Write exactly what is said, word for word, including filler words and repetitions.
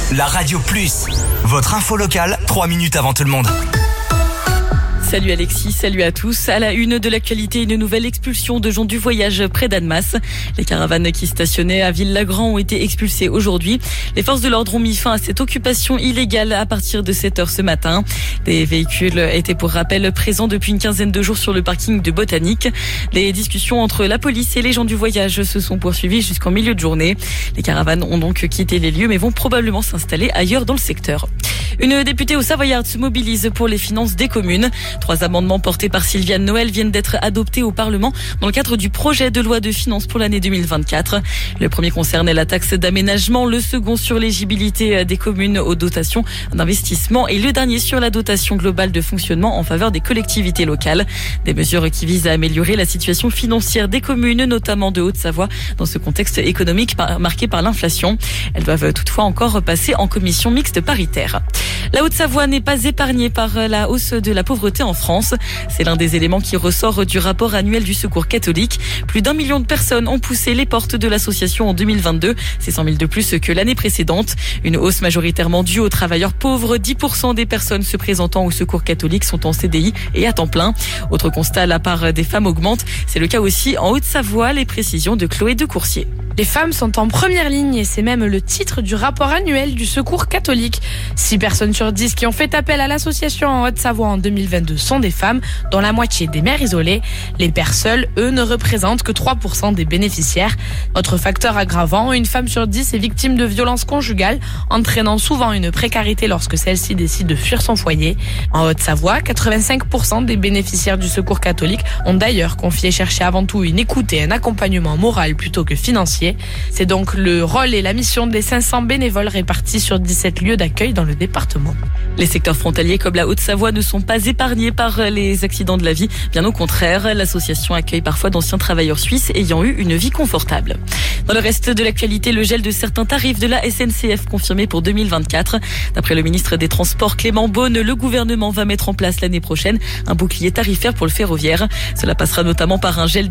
la Radio Plus. Votre info locale, trois minutes avant tout le monde. Salut Alexis, salut à tous. À la une de l'actualité, une nouvelle expulsion de gens du voyage près d'Annemasse. Les caravanes qui stationnaient à Ville-Lagrand ont été expulsées aujourd'hui. Les forces de l'ordre ont mis fin à cette occupation illégale à partir de sept heures ce matin. Des véhicules étaient pour rappel présents depuis une quinzaine de jours sur le parking de Botanique. Les discussions entre la police et les gens du voyage se sont poursuivies jusqu'en milieu de journée. Les caravanes ont donc quitté les lieux mais vont probablement s'installer ailleurs dans le secteur. Une députée au Savoyard se mobilise pour les finances des communes. Trois amendements portés par Sylviane Noël viennent d'être adoptés au Parlement dans le cadre du projet de loi de finances pour l'année deux mille vingt-quatre. Le premier concerne la taxe d'aménagement, le second sur l'éligibilité des communes aux dotations d'investissement et le dernier sur la dotation globale de fonctionnement en faveur des collectivités locales. Des mesures qui visent à améliorer la situation financière des communes, notamment de Haute-Savoie, dans ce contexte économique marqué par l'inflation. Elles doivent toutefois encore passer en commission mixte paritaire. La Haute-Savoie n'est pas épargnée par la hausse de la pauvreté en France. C'est l'un des éléments qui ressort du rapport annuel du Secours catholique. Plus d'un million de personnes ont poussé les portes de l'association en deux mille vingt-deux. C'est cent mille de plus que l'année précédente. Une hausse majoritairement due aux travailleurs pauvres. dix pour cent des personnes se présentant au Secours catholique sont en C D I et à temps plein. Autre constat, la part des femmes augmente. C'est le cas aussi en Haute-Savoie. Les précisions de Chloé de Coursier. Les femmes sont en première ligne et c'est même le titre du rapport annuel du Secours catholique. six personnes sur dix qui ont fait appel à l'association en Haute-Savoie en deux mille vingt-deux sont des femmes, dont la moitié des mères isolées. Les pères seuls, eux, ne représentent que trois pour cent des bénéficiaires. Autre facteur aggravant, une femme sur dix est victime de violences conjugales, entraînant souvent une précarité lorsque celle-ci décide de fuir son foyer. En Haute-Savoie, quatre-vingt-cinq pour cent des bénéficiaires du Secours catholique ont d'ailleurs confié chercher avant tout une écoute et un accompagnement moral plutôt que financier. C'est donc le rôle et la mission des cinq cents bénévoles répartis sur dix-sept lieux d'accueil dans le département. Les secteurs frontaliers comme la Haute-Savoie ne sont pas épargnés par les accidents de la vie. Bien au contraire, l'association accueille parfois d'anciens travailleurs suisses ayant eu une vie confortable. Dans le reste de l'actualité, le gel de certains tarifs de la S N C F confirmé pour deux mille vingt-quatre. D'après le ministre des Transports Clément Beaune, le gouvernement va mettre en place l'année prochaine un bouclier tarifaire pour le ferroviaire. Cela passera notamment par un gel